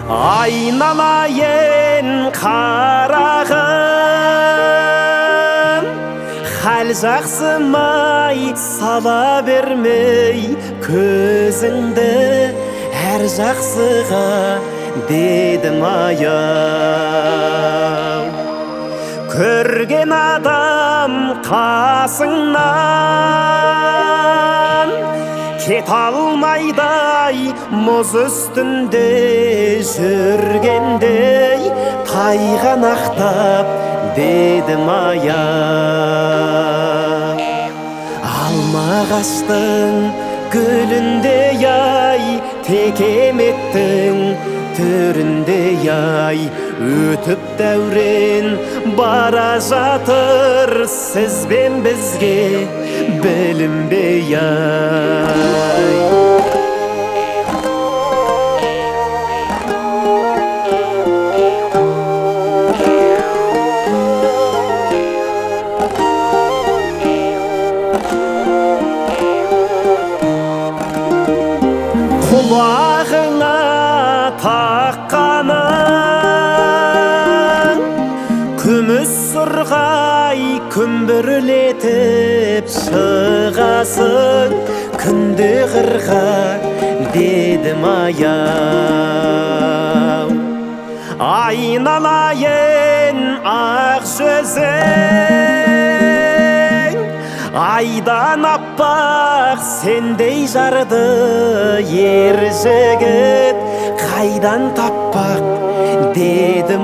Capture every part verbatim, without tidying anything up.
Айналайын қарағым, хәл жақсымай сала бермей көзіңді әр жақсыға дедім аяу. Көрген адам қасыңнан кет алмайдай мұз үстінде жүргендей тайғанақтап дедім аяу. Алма ағаштың гүліндей ай, текеметтің түріндей ай, өтіп дәурен бара жатыр сіз бен бізге білінбей ай. Құлағыңа таққаның күміс сұрғай күмбірлетіп шығасың күнде қырға дедім аяу. Айналайын ақ жүзің, айдан аппақ сендей жарды ер жігіт қайдан таппақ дедім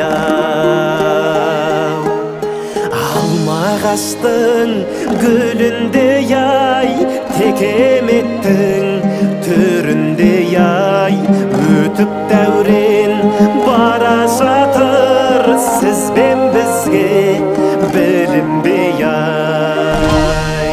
аяу. Алма ағаштың гүліндей ай, текеметтің түріндей ай, өтіп дәурен бара жатыр сіз бен бізге білінбей ай.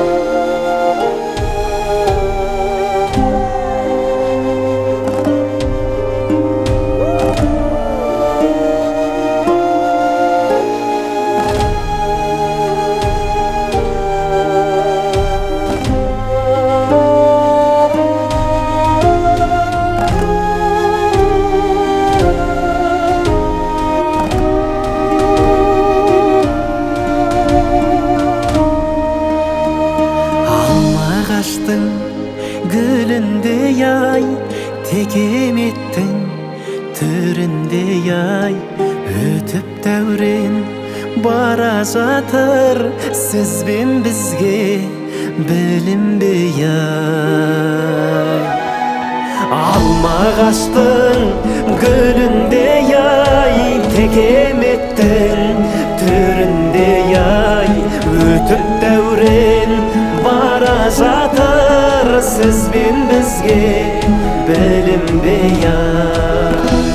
Ағаштың гүліндей ай, текеметтің түріндей ай, өтіп дәурен бара жатыр сіз бен бізге білінбей ай. Алма ағаштың гүліндей ай, текеметтің түріндей ай, өтіп дәурен бара жатыр сіз бен бізге білінбей ай.